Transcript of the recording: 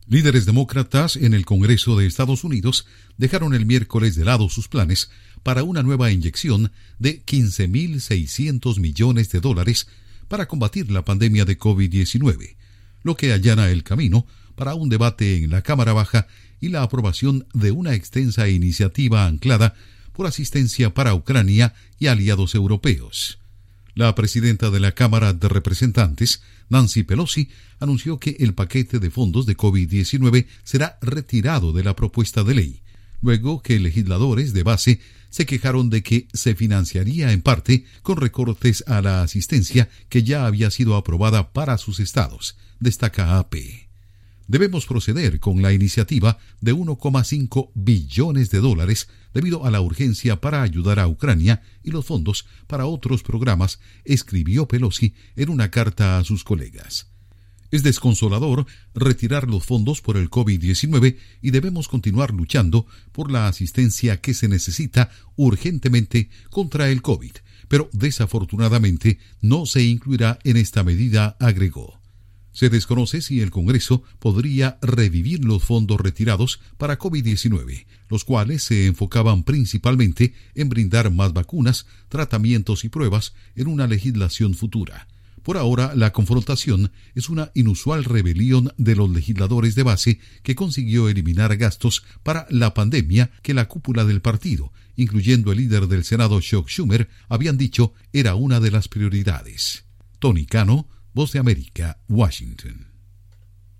Líderes demócratas en el Congreso de Estados Unidos dejaron el miércoles de lado sus planes para una nueva inyección de $15.600 millones para combatir la pandemia de COVID-19, lo que allana el camino para un debate en la Cámara Baja y la aprobación de una extensa iniciativa anclada por asistencia para Ucrania y aliados europeos. La presidenta de la Cámara de Representantes, Nancy Pelosi, anunció que el paquete de fondos de COVID-19 será retirado de la propuesta de ley, luego que legisladores de base se quejaron de que se financiaría en parte con recortes a la asistencia que ya había sido aprobada para sus estados, destaca AP. Debemos proceder con la iniciativa de $1,5 billones debido a la urgencia para ayudar a Ucrania y los fondos para otros programas, escribió Pelosi en una carta a sus colegas. Es desconsolador retirar los fondos por el COVID-19 y debemos continuar luchando por la asistencia que se necesita urgentemente contra el COVID, pero desafortunadamente no se incluirá en esta medida, agregó. Se desconoce si el Congreso podría revivir los fondos retirados para COVID-19, los cuales se enfocaban principalmente en brindar más vacunas, tratamientos y pruebas en una legislación futura. Por ahora, la confrontación es una inusual rebelión de los legisladores de base que consiguió eliminar gastos para la pandemia que la cúpula del partido, incluyendo el líder del Senado Chuck Schumer, habían dicho era una de las prioridades. Tony Cano, Voz de América, Washington.